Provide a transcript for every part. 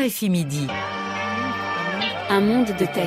RFI Midi. Un monde de tech.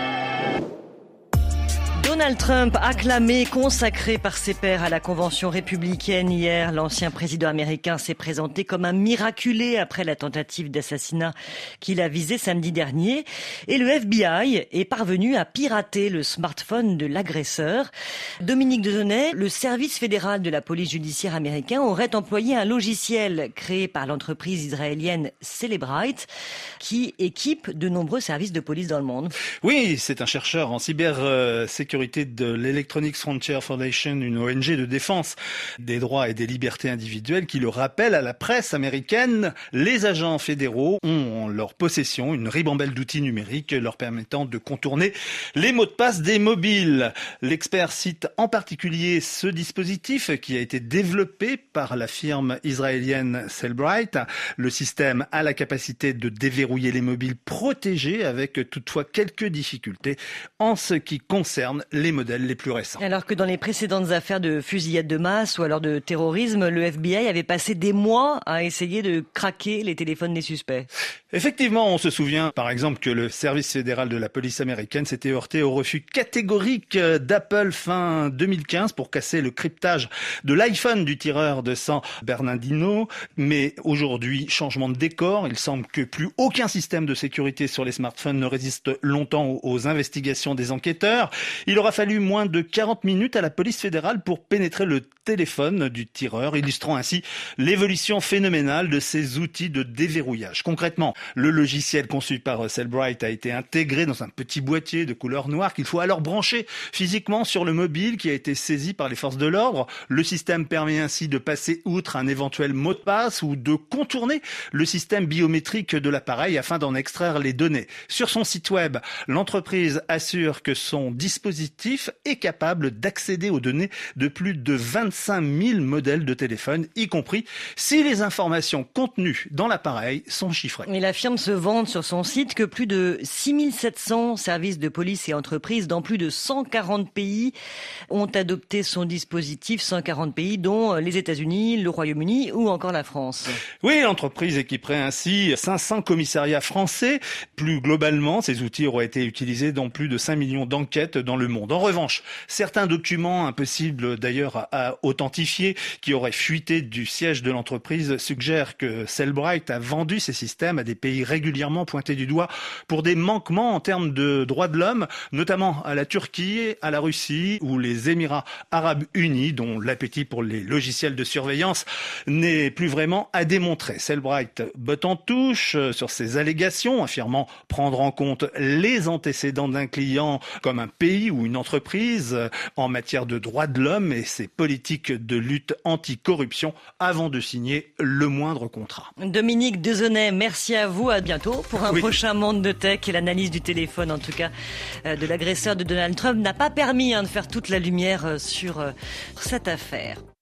Donald Trump, acclamé, consacré par ses pairs à la convention républicaine hier, l'ancien président américain s'est présenté comme un miraculé après la tentative d'assassinat qu'il a visé samedi dernier. Et le FBI est parvenu à pirater le smartphone de l'agresseur. Dominique Dezonnet, le service fédéral de la police judiciaire américain aurait employé un logiciel créé par l'entreprise israélienne Cellebrite qui équipe de nombreux services de police dans le monde. Oui, c'est un chercheur en cybersécurité de l'Electronic Frontier Foundation, une ONG de défense des droits et des libertés individuelles, qui le rappelle à la presse américaine. Les agents fédéraux ont en leur possession une ribambelle d'outils numériques leur permettant de contourner les mots de passe des mobiles. L'expert cite en particulier ce dispositif qui a été développé par la firme israélienne Cellebrite. Le système a la capacité de déverrouiller les mobiles protégés avec toutefois quelques difficultés en ce qui concerne les modèles les plus récents. Alors que dans les précédentes affaires de fusillade de masse ou alors de terrorisme, le FBI avait passé des mois à essayer de craquer les téléphones des suspects. Effectivement, on se souvient par exemple que le service fédéral de la police américaine s'était heurté au refus catégorique d'Apple fin 2015 pour casser le cryptage de l'iPhone du tireur de San Bernardino. Mais aujourd'hui, changement de décor, il semble que plus aucun système de sécurité sur les smartphones ne résiste longtemps aux investigations des enquêteurs. Il aura fallu moins de 40 minutes à la police fédérale pour pénétrer le téléphone du tireur, illustrant ainsi l'évolution phénoménale de ces outils de déverrouillage. Concrètement, le logiciel conçu par Cellebrite a été intégré dans un petit boîtier de couleur noire qu'il faut alors brancher physiquement sur le mobile qui a été saisi par les forces de l'ordre. Le système permet ainsi de passer outre un éventuel mot de passe ou de contourner le système biométrique de l'appareil afin d'en extraire les données. Sur son site web, l'entreprise assure que son dispositif est capable d'accéder aux données de plus de 25 000 modèles de téléphone, y compris si les informations contenues dans l'appareil sont chiffrées. Et la firme se vante sur son site que plus de 6 700 services de police et entreprises dans plus de 140 pays ont adopté son dispositif, 140 pays dont les États-Unis, le Royaume-Uni ou encore la France. Oui, l'entreprise équiperait ainsi 500 commissariats français. Plus globalement, ces outils auraient été utilisés dans plus de 5 millions d'enquêtes dans le monde. En revanche, certains documents impossibles d'ailleurs à authentifier qui auraient fuité du siège de l'entreprise suggèrent que Cellebrite a vendu ses systèmes à des pays régulièrement pointés du doigt pour des manquements en termes de droits de l'homme, notamment à la Turquie, à la Russie ou les Émirats arabes unis, dont l'appétit pour les logiciels de surveillance n'est plus vraiment à démontrer. Cellebrite botte en touche sur ces allégations, affirmant prendre en compte les antécédents d'un client comme un pays ou une entreprise en matière de droits de l'homme et ses politiques de lutte anticorruption avant de signer le moindre contrat. Dominique Dezonnet, merci à vous. À bientôt pour un prochain Monde de Tech. Et l'analyse du téléphone, en tout cas, de l'agresseur de Donald Trump n'a pas permis de faire toute la lumière sur cette affaire.